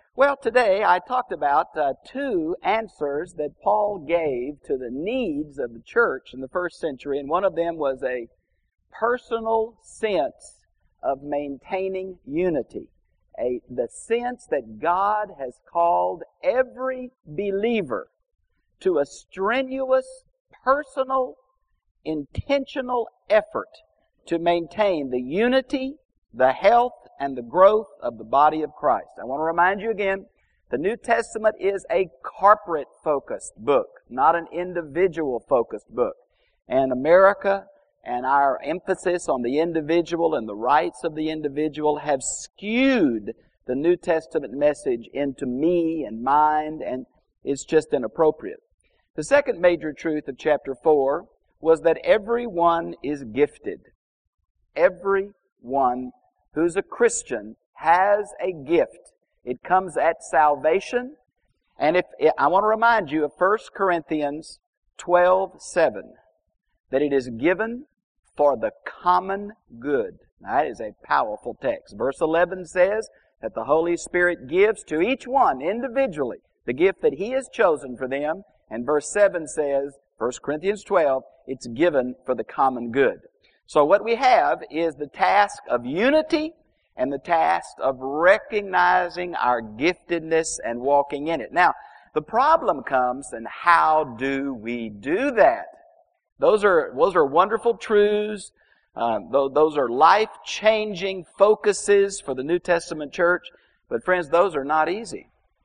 Well, today I talked about two answers that Paul gave to the needs of the church in the first century, and one of them was a personal sense of maintaining unity. The sense that God has called every believer to a strenuous, personal, intentional effort to maintain the unity, the health, and the growth of the body of Christ. I want to remind you again, the New Testament is a corporate-focused book, not an individual-focused book. And America and our emphasis on the individual and the rights of the individual have skewed the New Testament message into me and mine, and it's just inappropriate. The second major truth of chapter 4 was that everyone is gifted. Everyone who's a Christian has a gift. It comes at salvation. And I want to remind you of 1 Corinthians 12:7, that it is given for the common good. Now, that is a powerful text. Verse 11 says that the Holy Spirit gives to each one individually the gift that He has chosen for them. And verse 7 says, 1 Corinthians 12, it's given for the common good. So what we have is the task of unity and the task of recognizing our giftedness and walking in it. Now, the problem comes in how do we do that? Those are wonderful truths. Those are life-changing focuses for the New Testament church. But friends, those are not easy.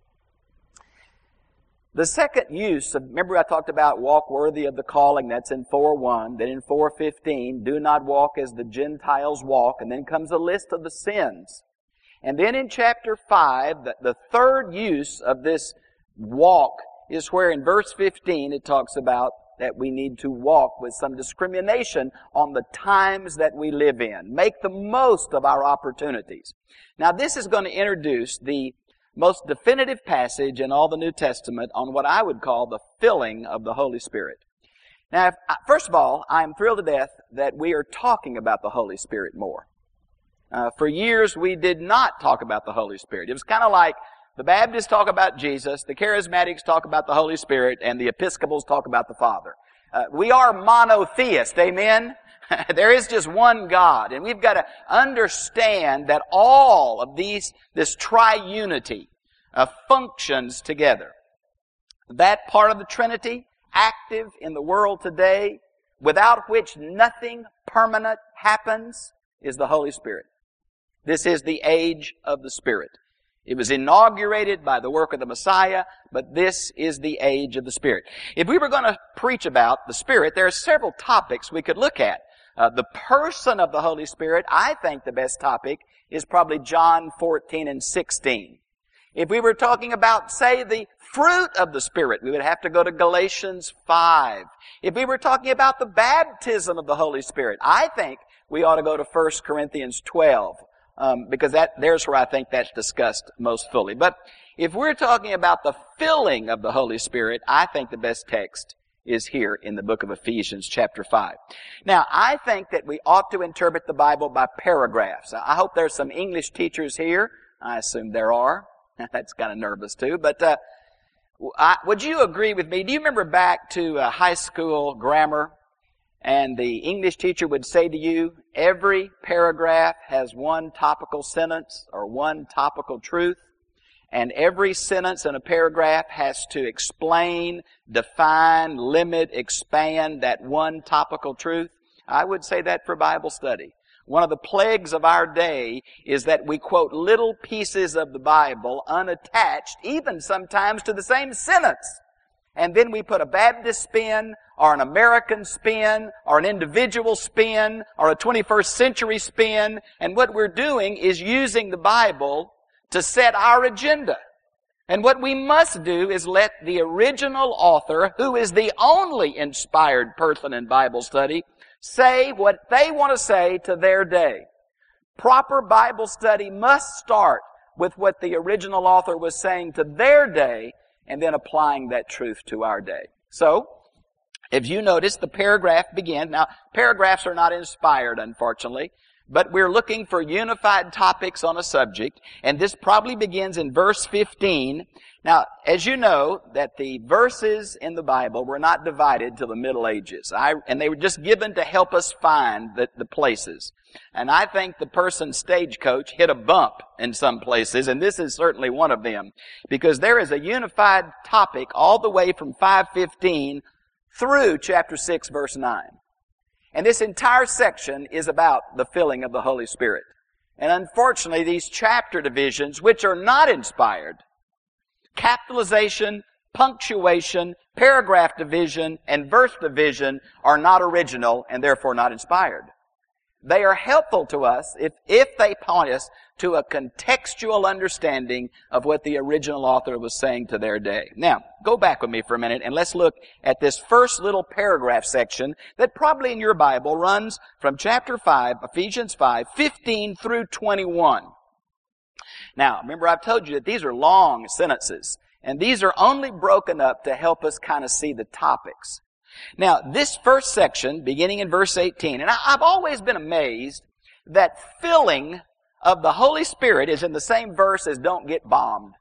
The second use of, remember I talked about walk worthy of the calling, that's in 4:1. Then in 4:15, do not walk as the Gentiles walk. And then comes a list of the sins. And then in chapter 5, the third use of this walk is where in verse 15 it talks about that we need to walk with some discrimination on the times that we live in. Make the most of our opportunities. Now this is going to introduce the most definitive passage in all the New Testament on what I would call the filling of the Holy Spirit. Now, first of all, I'm thrilled to death that we are talking about the Holy Spirit more. For years, we did not talk about the Holy Spirit. It was kind of like the Baptists talk about Jesus, the Charismatics talk about the Holy Spirit, and the Episcopals talk about the Father. We are monotheists, amen? There is just one God, and we've got to understand that all of this triunity functions together. That part of the Trinity, active in the world today, without which nothing permanent happens, is the Holy Spirit. This is the age of the Spirit. It was inaugurated by the work of the Messiah, but this is the age of the Spirit. If we were going to preach about the Spirit, there are several topics we could look at. The person of the Holy Spirit, I think the best topic is probably John 14 and 16. If we were talking about, say, the fruit of the Spirit, we would have to go to Galatians 5. If we were talking about the baptism of the Holy Spirit, I think we ought to go to 1 Corinthians 12, because there's where I think that's discussed most fully. But if we're talking about the filling of the Holy Spirit, I think the best text is here in the book of Ephesians chapter 5. Now, I think that we ought to interpret the Bible by paragraphs. I hope there's some English teachers here. I assume there are. That's kind of nervous too. But would you agree with me? Do you remember back to high school grammar? And the English teacher would say to you, every paragraph has one topical sentence or one topical truth. And every sentence in a paragraph has to explain, define, limit, expand that one topical truth. I would say that for Bible study. One of the plagues of our day is that we quote little pieces of the Bible unattached, even sometimes to the same sentence. And then we put a Baptist spin, or an American spin, or an individual spin, or a 21st century spin. And what we're doing is using the Bible to set our agenda. And what we must do is let the original author, who is the only inspired person in Bible study, say what they want to say to their day. Proper Bible study must start with what the original author was saying to their day, and then applying that truth to our day. So, if you notice, the paragraph begins. Now, paragraphs are not inspired, unfortunately. but we're looking for unified topics on a subject, and this probably begins in verse 15. Now, as you know, that the verses in the Bible were not divided till the Middle Ages, and they were just given to help us find the places. And I think the person Stagecoach hit a bump in some places, and this is certainly one of them, because there is a unified topic all the way from 5:15 through chapter 6, verse 9. And this entire section is about the filling of the Holy Spirit. And unfortunately, these chapter divisions, which are not inspired, capitalization, punctuation, paragraph division, and verse division are not original and therefore not inspired. They are helpful to us if they point us to a contextual understanding of what the original author was saying to their day. Now, go back with me for a minute and let's look at this first little paragraph section that probably in your Bible runs from chapter 5, Ephesians 5, 15 through 21. Now, remember I've told you that these are long sentences, and these are only broken up to help us kind of see the topics. Now, this first section, beginning in verse 18, and I've always been amazed that filling of the Holy Spirit is in the same verse as don't get bombed.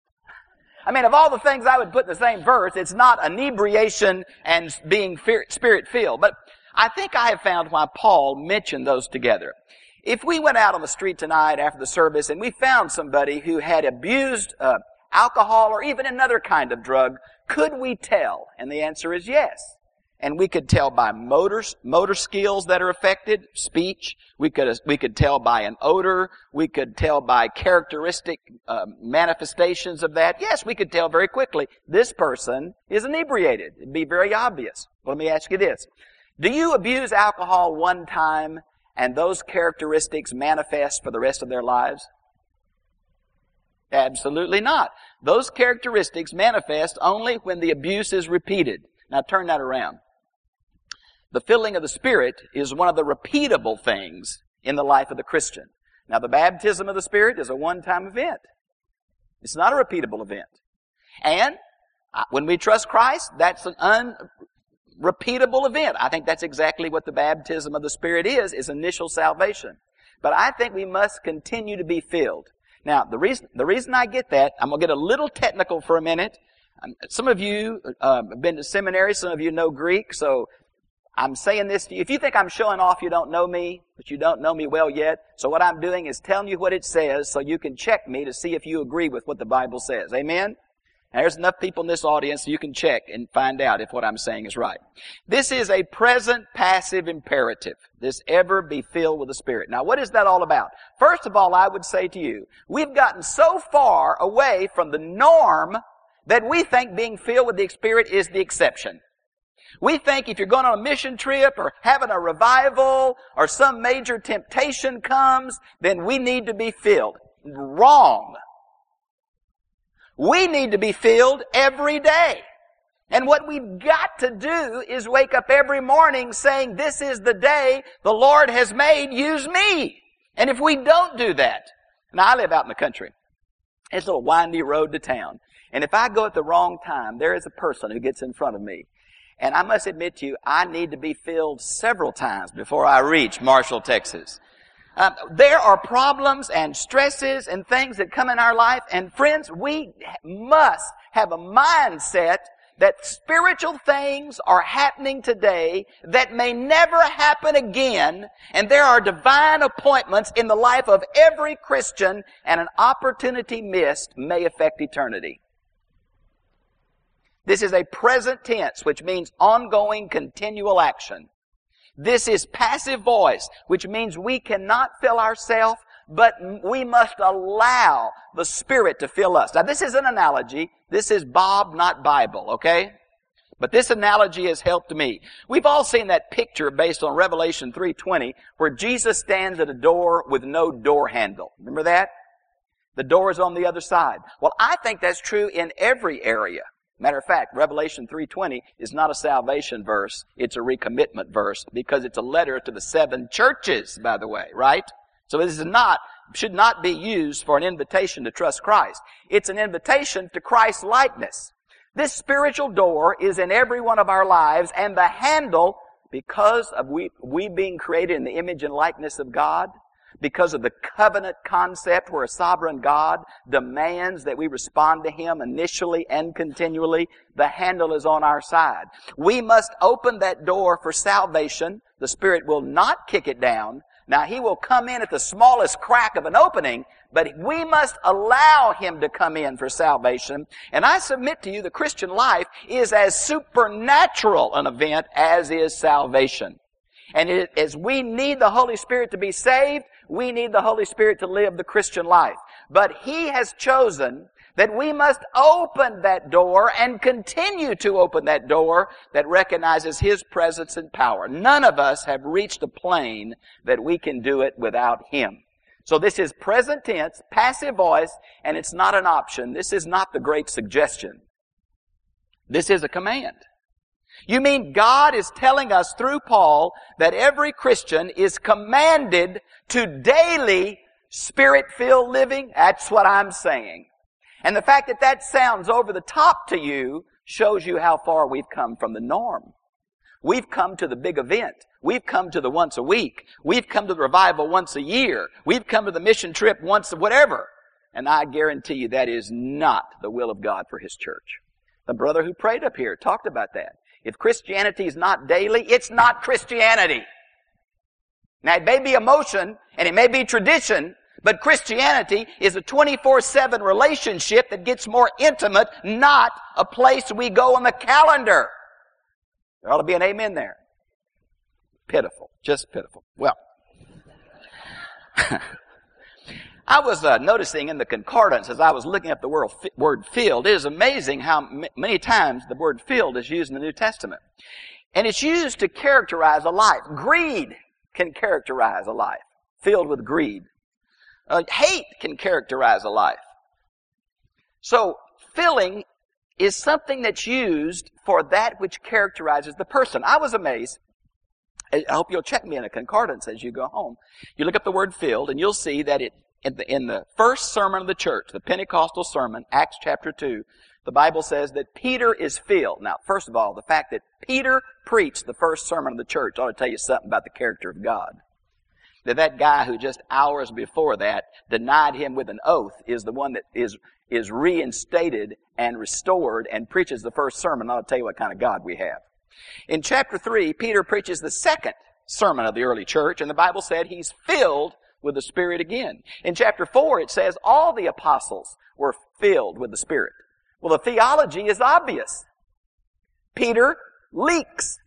I mean, of all the things I would put in the same verse, it's not inebriation and being Spirit-filled. But I think I have found why Paul mentioned those together. If we went out on the street tonight after the service and we found somebody who had abused alcohol or even another kind of drug, could we tell? And the answer is yes. And we could tell by motor skills that are affected, speech. We could tell by an odor. We could tell by characteristic manifestations of that. Yes, we could tell very quickly. This person is inebriated. It'd be very obvious. Let me ask you this. Do you abuse alcohol one time and those characteristics manifest for the rest of their lives? Absolutely not. Those characteristics manifest only when the abuse is repeated. Now turn that around. The filling of the Spirit is one of the repeatable things in the life of the Christian. Now the baptism of the Spirit is a one-time event. It's not a repeatable event. And when we trust Christ, that's an unrepeatable event. I think that's exactly what the baptism of the Spirit is initial salvation. But I think we must continue to be filled. Now, the reason I get that, I'm going to get a little technical for a minute. Some of you have been to seminary, some of you know Greek, so I'm saying this to you. If you think I'm showing off, you don't know me, but you don't know me well yet. So what I'm doing is telling you what it says so you can check me to see if you agree with what the Bible says. Amen? And there's enough people in this audience so you can check and find out if what I'm saying is right. This is a present passive imperative. This ever be filled with the Spirit. Now, what is that all about? First of all, I would say to you, we've gotten so far away from the norm that we think being filled with the Spirit is the exception. We think if you're going on a mission trip or having a revival or some major temptation comes, then we need to be filled. Wrong. We need to be filled every day. And what we've got to do is wake up every morning saying, this is the day the Lord has made, use me. And if we don't do that, now I live out in the country. It's a little windy road to town. And if I go at the wrong time, there is a person who gets in front of me. And I must admit to you, I need to be filled several times before I reach Marshall, Texas. There are problems and stresses and things that come in our life. And friends, we must have a mindset that spiritual things are happening today that may never happen again. And there are divine appointments in the life of every Christian, and an opportunity missed may affect eternity. This is a present tense, which means ongoing, continual action. This is passive voice, which means we cannot fill ourselves, but we must allow the Spirit to fill us. Now, this is an analogy. This is Bob, not Bible, okay? But this analogy has helped me. We've all seen that picture based on Revelation 3:20, where Jesus stands at a door with no door handle. Remember that? The door is on the other side. Well, I think that's true in every area. Matter of fact, Revelation 3:20 is not a salvation verse. It's a recommitment verse because it's a letter to the 7 churches, by the way, right? So this is should not be used for an invitation to trust Christ. It's an invitation to Christ's likeness. This spiritual door is in every one of our lives, and the handle because of we being created in the image and likeness of God, because of the covenant concept where a sovereign God demands that we respond to Him initially and continually, the handle is on our side. We must open that door for salvation. The Spirit will not kick it down. Now, He will come in at the smallest crack of an opening, but we must allow Him to come in for salvation. And I submit to you, the Christian life is as supernatural an event as is salvation. And as we need the Holy Spirit to be saved, we need the Holy Spirit to live the Christian life. But He has chosen that we must open that door and continue to open that door that recognizes His presence and power. None of us have reached a plane that we can do it without Him. So this is present tense, passive voice, and it's not an option. This is not the great suggestion. This is a command. You mean God is telling us through Paul that every Christian is commanded to daily Spirit-filled living? That's what I'm saying. And the fact that that sounds over the top to you shows you how far we've come from the norm. We've come to the big event. We've come to the once a week. We've come to the revival once a year. We've come to the mission trip once, whatever. And I guarantee you that is not the will of God for His church. The brother who prayed up here talked about that. If Christianity is not daily, it's not Christianity. Now, it may be emotion and it may be tradition, but Christianity is a 24/7 relationship that gets more intimate, not a place we go on the calendar. There ought to be an amen there. Pitiful. Just pitiful. Well, I was noticing in the concordance as I was looking up the word filled, it is amazing how many times the word filled is used in the New Testament. And it's used to characterize a life. Greed can characterize a life, filled with greed. Hate can characterize a life. So, filling is something that's used for that which characterizes the person. I was amazed. I hope you'll check me in a concordance as you go home. You look up the word filled, and you'll see that in the first sermon of the church, the Pentecostal sermon, Acts chapter 2, the Bible says that Peter is filled. Now, first of all, the fact that Peter preached the first sermon of the church ought to tell you something about the character of God. That guy who just hours before that denied Him with an oath is the one that is reinstated and restored and preaches the first sermon. I'll tell you what kind of God we have. In chapter 3, Peter preaches the second sermon of the early church, and the Bible said he's filled with the Spirit again. In chapter 4, it says all the apostles were filled with the Spirit. Well, the theology is obvious. Peter leaks.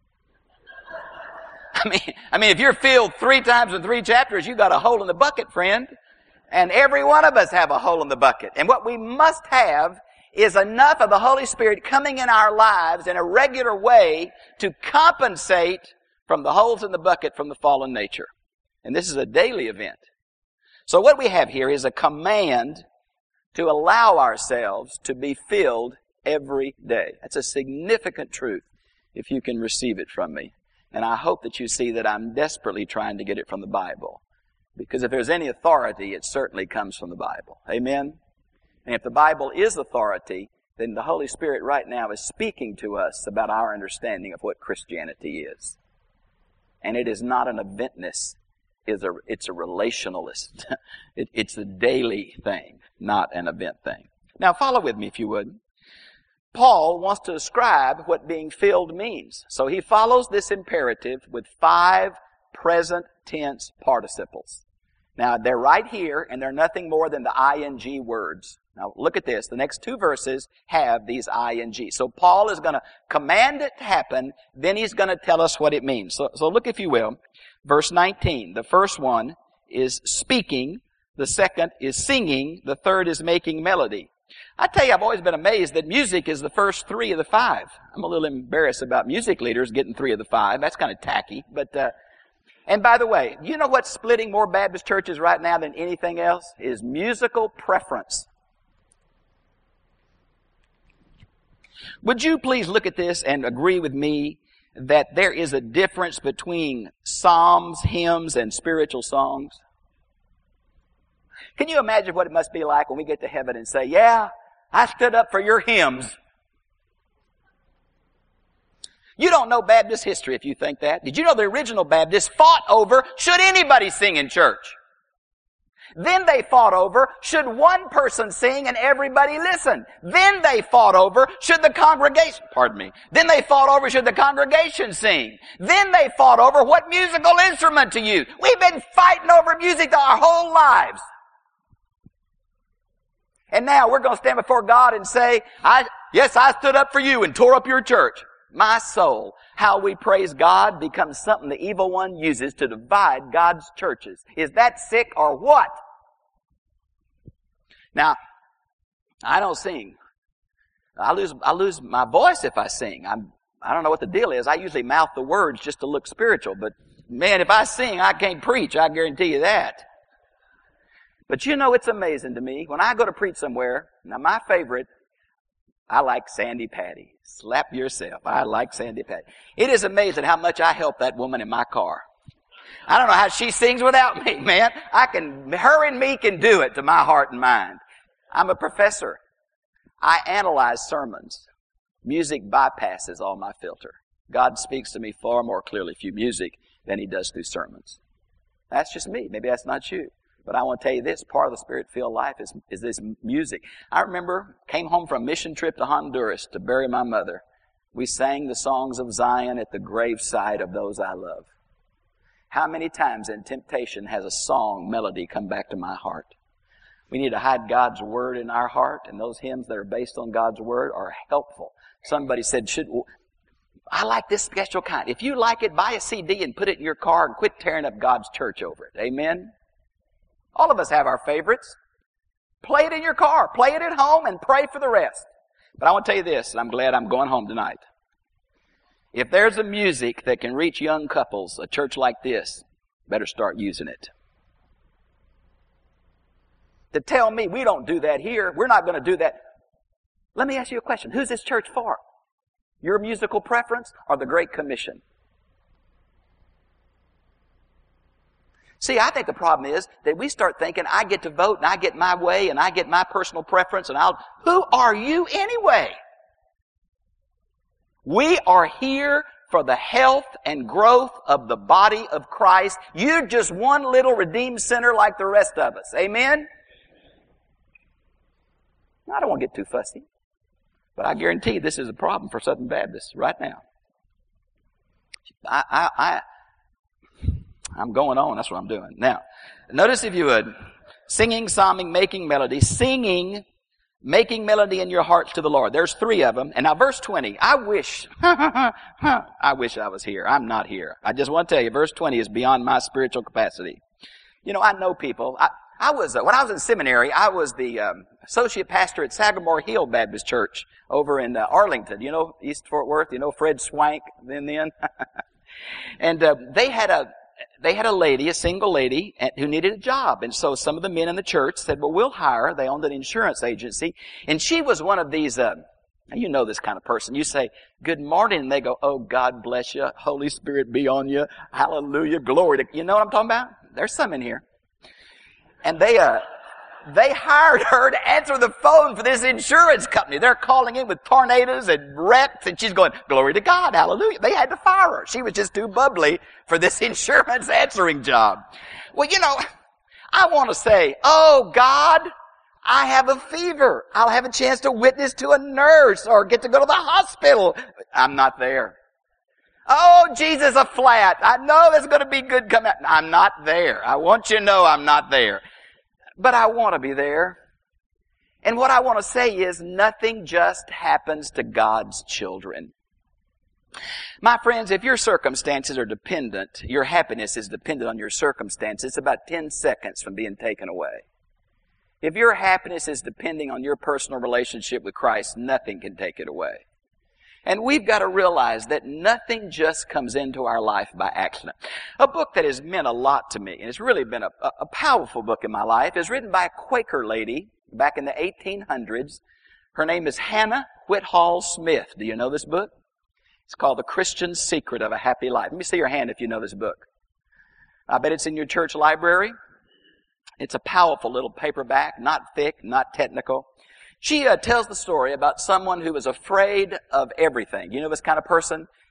I mean, if you're filled 3 times in 3 chapters, you got a hole in the bucket, friend. And every one of us have a hole in the bucket. And what we must have is enough of the Holy Spirit coming in our lives in a regular way to compensate from the holes in the bucket from the fallen nature. And this is a daily event. So what we have here is a command to allow ourselves to be filled every day. That's a significant truth if you can receive it from me. And I hope that you see that I'm desperately trying to get it from the Bible. Because if there's any authority, it certainly comes from the Bible. Amen? And if the Bible is authority, then the Holy Spirit right now is speaking to us about our understanding of what Christianity is. And it is not an eventness. It's a relationalist. It's a daily thing, not an event thing. Now follow with me if you would. Paul wants to describe what being filled means. So he follows this imperative with 5 present tense participles. Now they're right here, and they're nothing more than the ing words. Now look at this. The next 2 verses have these ing. So Paul is going to command it to happen, then he's going to tell us what it means. So look if you will. Verse 19. The first one is speaking. The second is singing. The third is making melody. I tell you, I've always been amazed that music is the first 3 of the 5. I'm a little embarrassed about music leaders getting 3 of the 5. That's kind of tacky. But and by the way, you know what's splitting more Baptist churches right now than anything else? Is musical preference. Would you please look at this and agree with me that there is a difference between psalms, hymns, and spiritual songs? Can you imagine what it must be like when we get to heaven and say, yeah, I stood up for your hymns. You don't know Baptist history if you think that. Did you know the original Baptists fought over, should anybody sing in church? Then they fought over, should one person sing and everybody listen? Then they fought over, should the congregation, then they fought over, should the congregation sing? Then they fought over what musical instrument to use. We've been fighting over music our whole lives. And now we're going to stand before God and say, yes, I stood up for you and tore up your church. My soul, how we praise God becomes something the evil one uses to divide God's churches. Is that sick or what? Now, I don't sing. I lose my voice if I sing. I don't know what the deal is. I usually mouth the words just to look spiritual. But man, if I sing, I can't preach. I guarantee you that. But you know, it's amazing to me. When I go to preach somewhere, now my favorite, I like Sandy Patty. Slap yourself. I like Sandy Patty. It is amazing how much I help that woman in my car. I don't know how she sings without me, man. Her and me can do it to my heart and mind. I'm a professor. I analyze sermons. Music bypasses all my filter. God speaks to me far more clearly through music than He does through sermons. That's just me. Maybe that's not you. But I want to tell you this, part of the Spirit-filled life is this music. I remember, came home from a mission trip to Honduras to bury my mother. We sang the songs of Zion at the graveside of those I love. How many times in temptation has a song melody come back to my heart? We need to hide God's Word in our heart, and those hymns that are based on God's Word are helpful. Somebody said, I like this special kind. If you like it, buy a CD and put it in your car and quit tearing up God's church over it. Amen? All of us have our favorites. Play it in your car. Play it at home and pray for the rest. But I want to tell you this, and I'm glad I'm going home tonight. If there's a music that can reach young couples, a church like this, better start using it. To tell me we don't do that here, we're not going to do that. Let me ask you a question. Who's this church for? Your musical preference or the Great Commission? See, I think the problem is that we start thinking, I get to vote and I get my way and I get my personal preference and who are you anyway? We are here for the health and growth of the body of Christ. You're just one little redeemed sinner like the rest of us. Amen? I don't want to get too fussy, but I guarantee this is a problem for Southern Baptists right now. I'm going on. That's what I'm doing. Now, notice if you would, singing, psalming, making melody. Singing, making melody in your hearts to the Lord. There's 3 of them. And now verse 20. I wish I was here. I'm not here. I just want to tell you, verse 20 is beyond my spiritual capacity. You know, I know people. when I was in seminary, I was the associate pastor at Sagamore Hill Baptist Church over in Arlington. You know, East Fort Worth. You know Fred Swank then. And they had a lady, a single lady, who needed a job. And so some of the men in the church said, well, we'll hire her. They owned an insurance agency. And she was one of these, you know this kind of person. You say, good morning, and they go, oh, God bless you. Holy Spirit be on you. Hallelujah. Glory to, you know what I'm talking about? There's some in here. And they hired her to answer the phone for this insurance company. They're calling in with tornadoes and wrecks, and she's going, glory to God, hallelujah. They had to fire her. She was just too bubbly for this insurance answering job. Well, you know, I want to say, oh God, I have a fever. I'll have a chance to witness to a nurse or get to go to the hospital. I'm not there. Oh, Jesus, a flat. I know there's going to be good come out. I'm not there. I want you to know I'm not there. But I want to be there. And what I want to say is nothing just happens to God's children. My friends, if your circumstances are dependent, your happiness is dependent on your circumstances, it's about 10 seconds from being taken away. If your happiness is depending on your personal relationship with Christ, nothing can take it away. And we've got to realize that nothing just comes into our life by accident. A book that has meant a lot to me, and it's really been a powerful book in my life, is written by a Quaker lady back in the 1800s. Her name is Hannah Whitall Smith. Do you know this book? It's called The Christian Secret of a Happy Life. Let me see your hand if you know this book. I bet it's in your church library. It's a powerful little paperback, not thick, not technical. She tells the story about someone who was afraid of everything. You know this kind of person?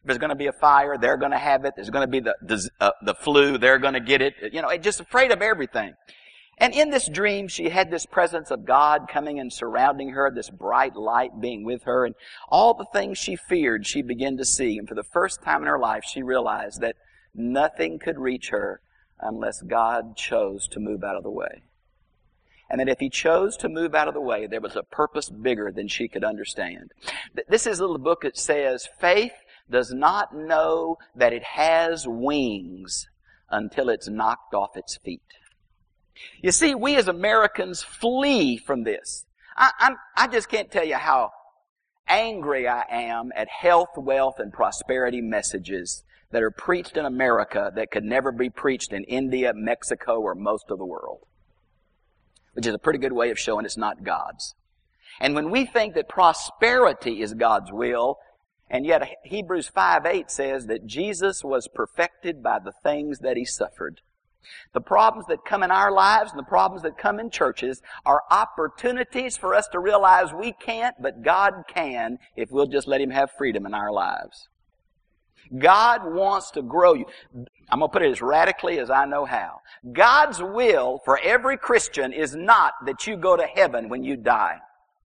If there's going to be a fire, they're going to have it. There's going to be the flu, they're going to get it. Just afraid of everything. And in this dream, she had this presence of God coming and surrounding her, this bright light being with her, and all the things she feared, she began to see. And for the first time in her life, she realized that nothing could reach her unless God chose to move out of the way. And that if He chose to move out of the way, there was a purpose bigger than she could understand. This is a little book that says, faith does not know that it has wings until it's knocked off its feet. You see, we as Americans flee from this. I just can't tell you how angry I am at health, wealth, and prosperity messages that are preached in America that could never be preached in India, Mexico, or most of the world. Which is a pretty good way of showing it's not God's. And when we think that prosperity is God's will, and yet Hebrews 5:8 says that Jesus was perfected by the things that He suffered. The problems that come in our lives and the problems that come in churches are opportunities for us to realize we can't, but God can if we'll just let Him have freedom in our lives. God wants to grow you. I'm going to put it as radically as I know how. God's will for every Christian is not that you go to heaven when you die.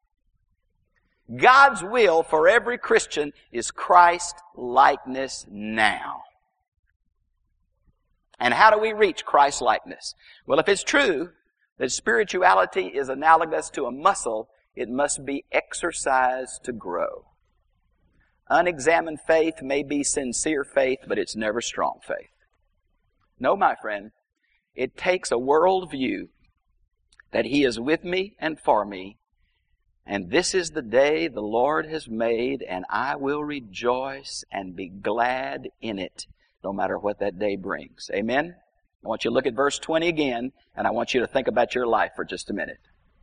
God's will for every Christian is Christ-likeness now. And how do we reach Christ-likeness? Well, if it's true that spirituality is analogous to a muscle, it must be exercised to grow. Unexamined faith may be sincere faith, but it's never strong faith. No, my friend, it takes a world view that He is with me and for me, and this is the day the Lord has made, and I will rejoice and be glad in it, no matter what that day brings. Amen? I want you to look at verse 20 again, and I want you to think about your life for just a minute.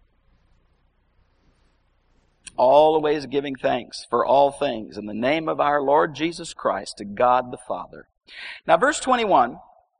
Always giving thanks for all things in the name of our Lord Jesus Christ to God the Father. Now, verse 21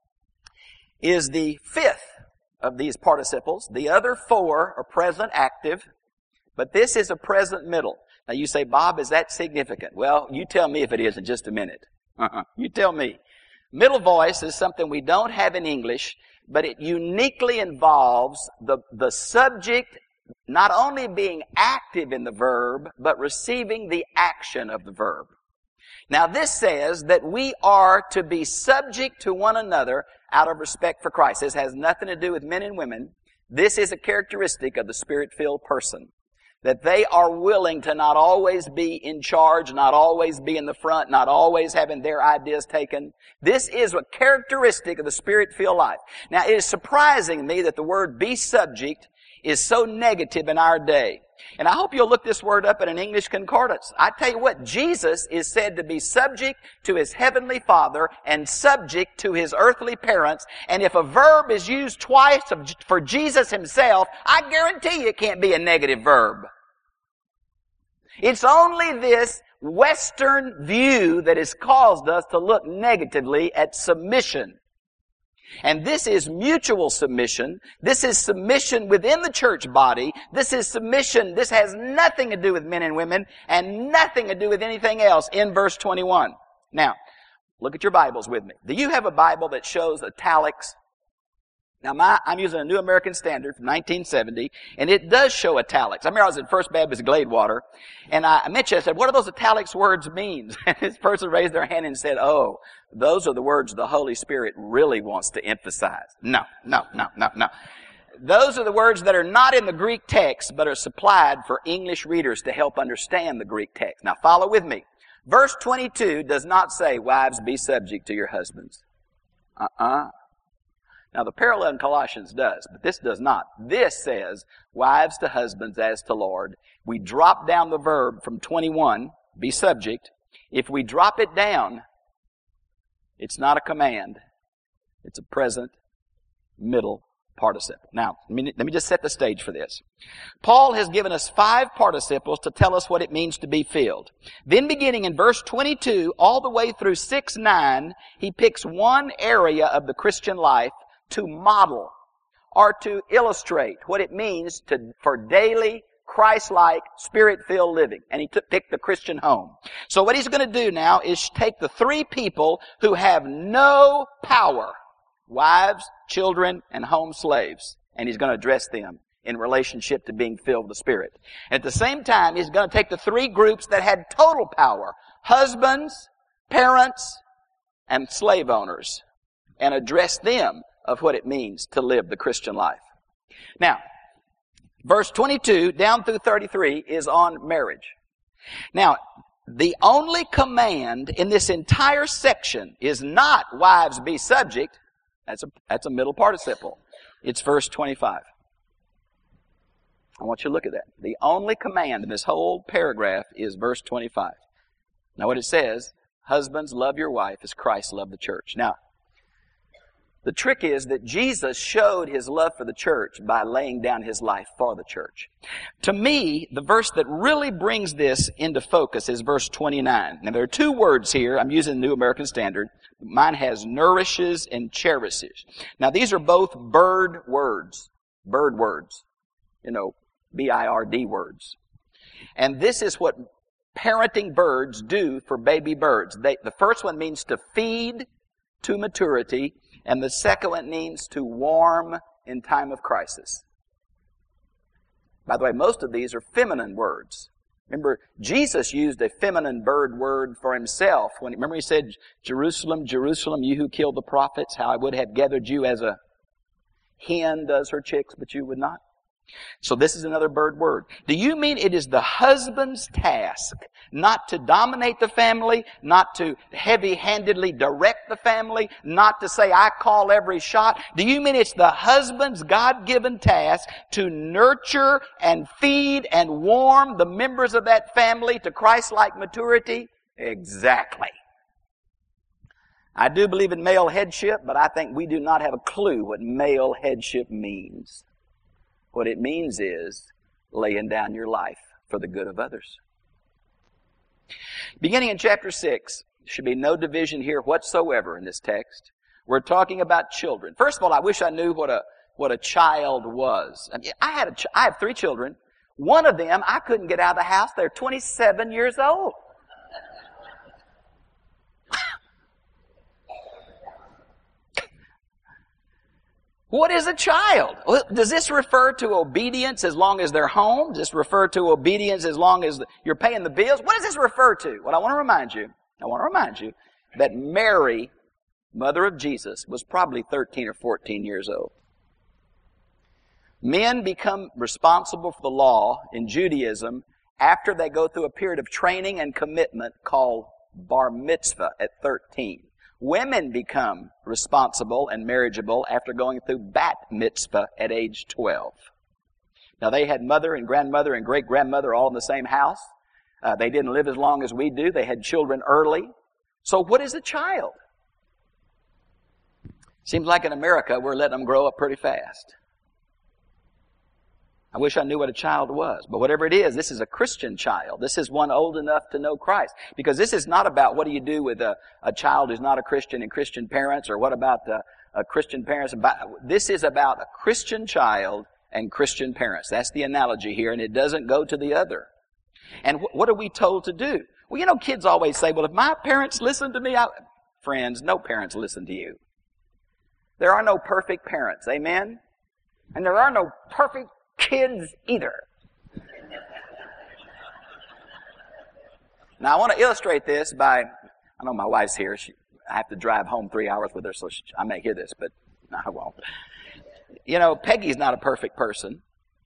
is the fifth of these participles. The other four are present active, but this is a present middle. Now, you say, Bob, is that significant? Well, you tell me if it is in just a minute. You tell me. Middle voice is something we don't have in English, but it uniquely involves the subject not only being active in the verb, but receiving the action of the verb. Now this says that we are to be subject to one another out of respect for Christ. This has nothing to do with men and women. This is a characteristic of the Spirit-filled person. That they are willing to not always be in charge, not always be in the front, not always having their ideas taken. This is a characteristic of the Spirit-filled life. Now, it is surprising to me that the word be subject is so negative in our day. And I hope you'll look this word up in an English concordance. I tell you what, Jesus is said to be subject to His heavenly Father and subject to His earthly parents. And if a verb is used twice for Jesus Himself, I guarantee you it can't be a negative verb. It's only this Western view that has caused us to look negatively at submission. And this is mutual submission. This is submission within the church body. This is submission. This has nothing to do with men and women and nothing to do with anything else in verse 21. Now, look at your Bibles with me. Do you have a Bible that shows italics? Now, I'm using a New American Standard from 1970, and it does show italics. I remember I was at First Baptist Gladewater, and I mentioned, I said, what do those italics words mean? And this person raised their hand and said, oh, those are the words the Holy Spirit really wants to emphasize. No. Those are the words that are not in the Greek text, but are supplied for English readers to help understand the Greek text. Now, follow with me. Verse 22 does not say, wives, be subject to your husbands. Now, the parallel in Colossians does, but this does not. This says, wives to husbands as to Lord. We drop down the verb from 21, be subject. If we drop it down, it's not a command. It's a present middle participle. Now, let me just set the stage for this. Paul has given us 5 participles to tell us what it means to be filled. Then beginning in verse 22 all the way through 6:9, he picks one area of the Christian life to model or to illustrate what it means for daily Christ-like, Spirit-filled living. And he picked the Christian home. So what he's going to do now is take the three people who have no power, wives, children, and home slaves, and he's going to address them in relationship to being filled with the Spirit. At the same time, he's going to take the three groups that had total power, husbands, parents, and slave owners, and address them of what it means to live the Christian life. Now, verse 22 down through 33 is on marriage. Now, the only command in this entire section is not wives be subject. That's a middle participle. It's verse 25. I want you to look at that. The only command in this whole paragraph is verse 25. Now what it says, husbands, love your wife as Christ loved the church. Now, the trick is that Jesus showed his love for the church by laying down his life for the church. To me, the verse that really brings this into focus is verse 29. Now there are two words here. I'm using the New American Standard. Mine has nourishes and cherishes. Now these are both bird words. Bird words. You know, B-I-R-D words. And this is what parenting birds do for baby birds. The first one means to feed to maturity, and the second one means to warm in time of crisis. By the way, most of these are feminine words. Remember, Jesus used a feminine bird word for himself. Remember he said, Jerusalem, Jerusalem, you who killed the prophets, how I would have gathered you as a hen does her chicks, but you would not. So this is another bird word. Do you mean it is the husband's task not to dominate the family, not to heavy-handedly direct the family, not to say, I call every shot? Do you mean it's the husband's God-given task to nurture and feed and warm the members of that family to Christ-like maturity? Exactly. I do believe in male headship, but I think we do not have a clue what male headship means. What it means is laying down your life for the good of others. Beginning in chapter 6, there should be no division here whatsoever in this text. We're talking about children. First of all, I wish I knew what a child was. I mean, I have 3 children. One of them, I couldn't get out of the house. They're 27 years old. What is a child? Does this refer to obedience as long as they're home? Does this refer to obedience as long as you're paying the bills? What does this refer to? Well, I want to remind you that Mary, mother of Jesus, was probably 13 or 14 years old. Men become responsible for the law in Judaism after they go through a period of training and commitment called bar mitzvah at 13. Women become responsible and marriageable after going through bat mitzvah at age 12. Now they had mother and grandmother and great-grandmother all in the same house. They didn't live as long as we do. They had children early. So what is a child? Seems like in America we're letting them grow up pretty fast. I wish I knew what a child was. But whatever it is, this is a Christian child. This is one old enough to know Christ. Because this is not about what do you do with a child who's not a Christian and Christian parents, or what about Christian parents. This is about a Christian child and Christian parents. That's the analogy here, and it doesn't go to the other. And what are we told to do? Well, you know, kids always say, well, if my parents listen to me, friends, no parents listen to you. There are no perfect parents. Amen? And there are no perfect kids either. Now I want to illustrate this by, I know my wife's here. I have to drive home 3 hours with her, so I may hear this, but no, I won't. You know, Peggy's not a perfect person.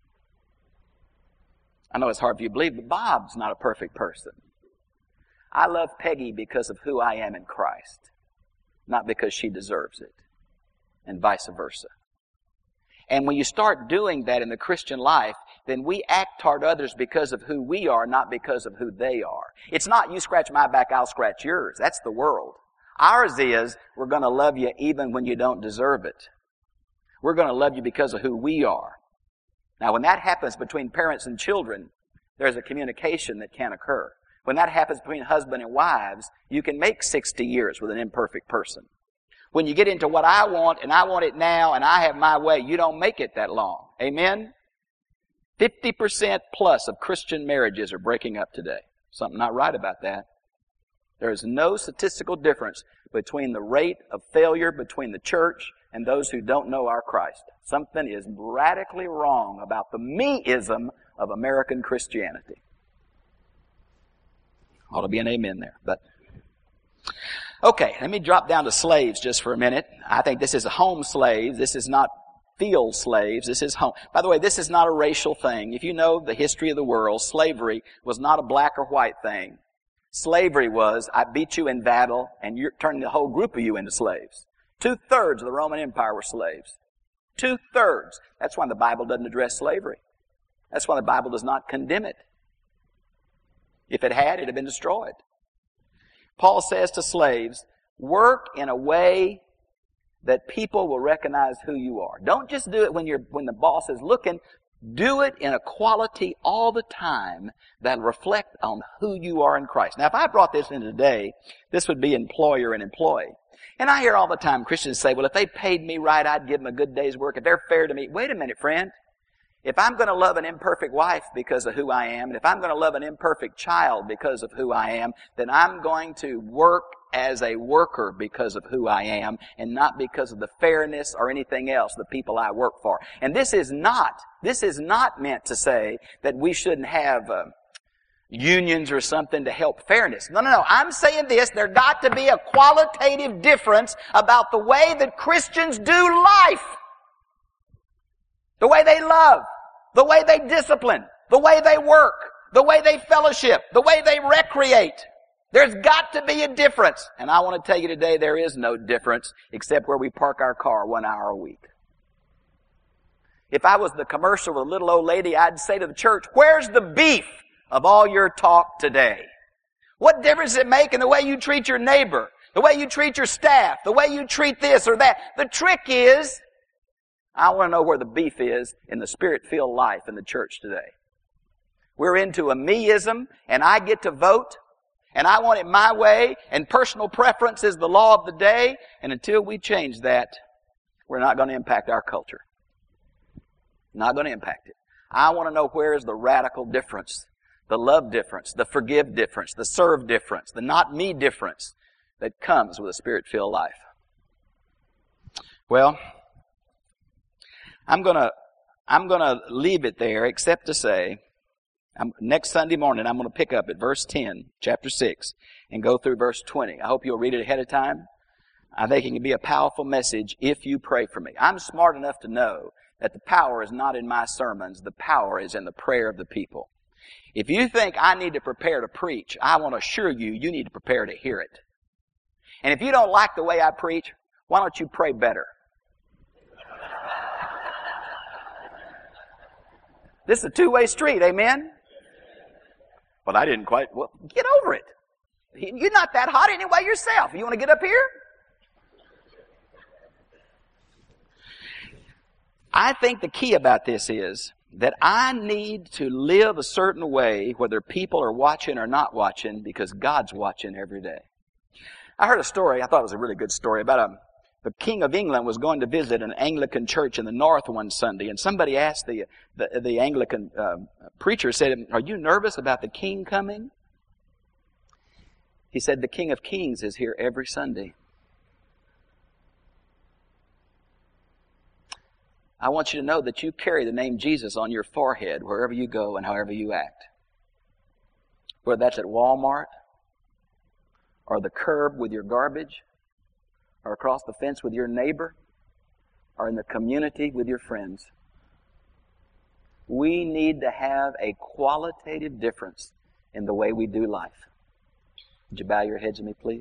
I know it's hard for you to believe, but Bob's not a perfect person. I love Peggy because of who I am in Christ, not because she deserves it, and vice versa. And when you start doing that in the Christian life, then we act toward others because of who we are, not because of who they are. It's not you scratch my back, I'll scratch yours. That's the world. Ours is, we're going to love you even when you don't deserve it. We're going to love you because of who we are. Now, when that happens between parents and children, there's a communication that can occur. When that happens between husband and wives, you can make 60 years with an imperfect person. When you get into what I want, and I want it now, and I have my way, you don't make it that long. Amen? 50% plus of Christian marriages are breaking up today. Something not right about that. There is no statistical difference between the rate of failure between the church and those who don't know our Christ. Something is radically wrong about the me-ism of American Christianity. Ought to be an amen there. But okay, let me drop down to slaves just for a minute. I think this is home slaves. This is not field slaves. This is home. By the way, this is not a racial thing. If you know the history of the world, slavery was not a black or white thing. Slavery was, I beat you in battle, and you're turning the whole group of you into slaves. 2/3 of the Roman Empire were slaves. 2/3. That's why the Bible doesn't address slavery. That's why the Bible does not condemn it. If it had, it'd have been destroyed. Paul says to slaves, work in a way that people will recognize who you are. Don't just do it when the boss is looking. Do it in a quality all the time that reflect on who you are in Christ. Now, if I brought this in today, this would be employer and employee. And I hear all the time Christians say, well, if they paid me right, I'd give them a good day's work. If they're fair to me. Wait a minute, friend. If I'm going to love an imperfect wife because of who I am, and if I'm going to love an imperfect child because of who I am, then I'm going to work as a worker because of who I am and not because of the fairness or anything else, the people I work for. And this is not meant to say that we shouldn't have unions or something to help fairness. No. I'm saying this, there got to be a qualitative difference about the way that Christians do life. The way they love, the way they discipline, the way they work, the way they fellowship, the way they recreate. There's got to be a difference. And I want to tell you today, there is no difference except where we park our car 1 hour a week. If I was the commercial with a little old lady, I'd say to the church, where's the beef of all your talk today? What difference does it make in the way you treat your neighbor, the way you treat your staff, the way you treat this or that? The trick is, I want to know where the beef is in the Spirit-filled life in the church today. We're into a me-ism, and I get to vote, and I want it my way, and personal preference is the law of the day, and until we change that, we're not going to impact our culture. Not going to impact it. I want to know where is the radical difference, the love difference, the forgive difference, the serve difference, the not me difference that comes with a Spirit-filled life. Well, I'm gonna leave it there, except to say, next Sunday morning I'm gonna pick up at verse 10, chapter 6, and go through verse 20. I hope you'll read it ahead of time. I think it can be a powerful message if you pray for me. I'm smart enough to know that the power is not in my sermons. The power is in the prayer of the people. If you think I need to prepare to preach, I want to assure you, you need to prepare to hear it. And if you don't like the way I preach, why don't you pray better? This is a two-way street, amen? But I didn't quite, well, get over it. You're not that hot anyway yourself. You want to get up here? I think the key about this is that I need to live a certain way whether people are watching or not watching because God's watching every day. I heard a story, I thought it was a really good story, about the King of England was going to visit an Anglican church in the north one Sunday, and somebody asked the Anglican preacher, said, "Are you nervous about the King coming?" He said, "The King of Kings is here every Sunday." I want you to know that you carry the name Jesus on your forehead wherever you go and however you act. Whether that's at Walmart, or the curb with your garbage, or across the fence with your neighbor, or in the community with your friends. We need to have a qualitative difference in the way we do life. Would you bow your heads with me, please?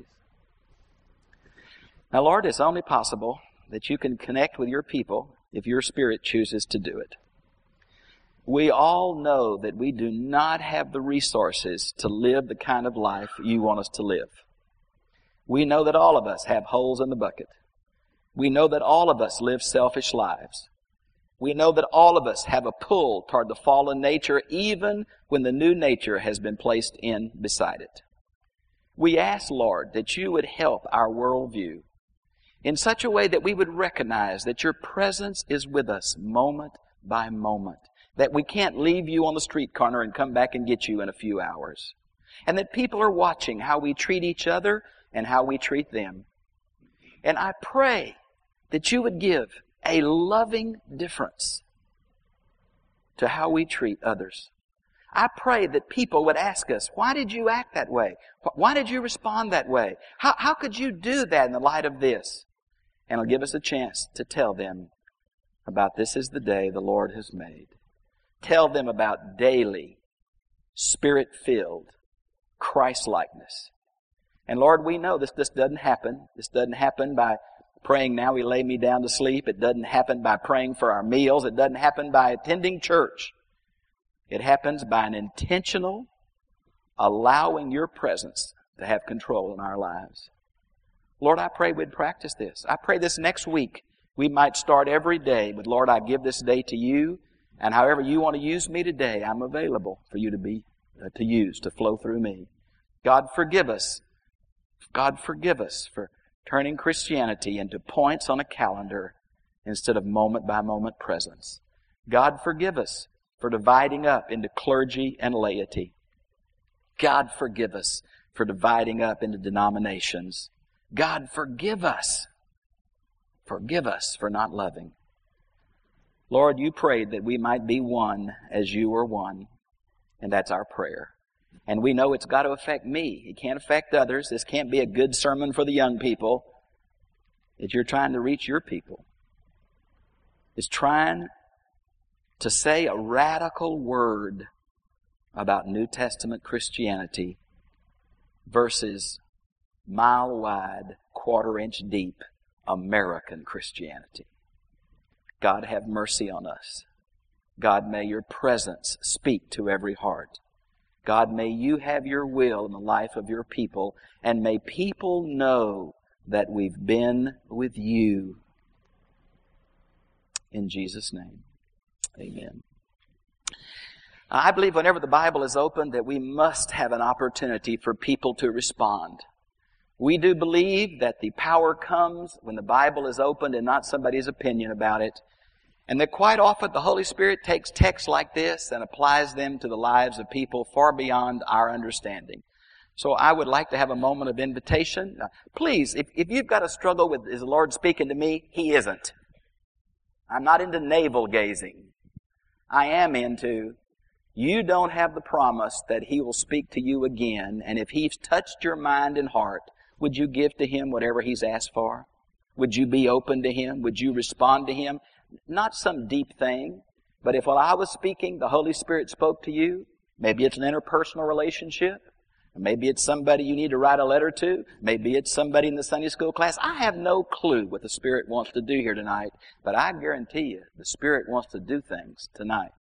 Now, Lord, it's only possible that you can connect with your people if your Spirit chooses to do it. We all know that we do not have the resources to live the kind of life you want us to live. We know that all of us have holes in the bucket. We know that all of us live selfish lives. We know that all of us have a pull toward the fallen nature even when the new nature has been placed in beside it. We ask, Lord, that you would help our worldview in such a way that we would recognize that your presence is with us moment by moment. That we can't leave you on the street corner and come back and get you in a few hours. And that people are watching how we treat each other and how we treat them. And I pray that you would give a loving difference to how we treat others. I pray that people would ask us, why did you act that way? Why did you respond that way? How could you do that in the light of this? And it'll give us a chance to tell them about this is the day the Lord has made. Tell them about daily, Spirit-filled Christ-likeness. And Lord, we know this doesn't happen. This doesn't happen by praying, now He lay me down to sleep. It doesn't happen by praying for our meals. It doesn't happen by attending church. It happens by an intentional allowing Your presence to have control in our lives. Lord, I pray we'd practice this. I pray this next week we might start every day with, Lord, I give this day to You, and however You want to use me today, I'm available for You to use, to flow through me. God, forgive us. God, forgive us for turning Christianity into points on a calendar instead of moment-by-moment presence. God, forgive us for dividing up into clergy and laity. God, forgive us for dividing up into denominations. God, forgive us. Forgive us for not loving. Lord, You prayed that we might be one as You are one, and that's our prayer. And we know it's got to affect me. It can't affect others. This can't be a good sermon for the young people. That You're trying to reach Your people. It's trying to say a radical word about New Testament Christianity versus mile-wide, quarter-inch deep American Christianity. God, have mercy on us. God, may Your presence speak to every heart. God, may You have Your will in the life of Your people, and may people know that we've been with You. In Jesus' name, amen. I believe whenever the Bible is opened that we must have an opportunity for people to respond. We do believe that the power comes when the Bible is opened and not somebody's opinion about it. And that quite often the Holy Spirit takes texts like this and applies them to the lives of people far beyond our understanding. So I would like to have a moment of invitation. Please, if you've got a struggle with, is the Lord speaking to me? He isn't. I'm not into navel gazing. I am into, you don't have the promise that He will speak to you again. And if He's touched your mind and heart, would you give to Him whatever He's asked for? Would you be open to Him? Would you respond to Him? Not some deep thing, but if while I was speaking, the Holy Spirit spoke to you, maybe it's an interpersonal relationship, maybe it's somebody you need to write a letter to, maybe it's somebody in the Sunday school class. I have no clue what the Spirit wants to do here tonight, but I guarantee you the Spirit wants to do things tonight.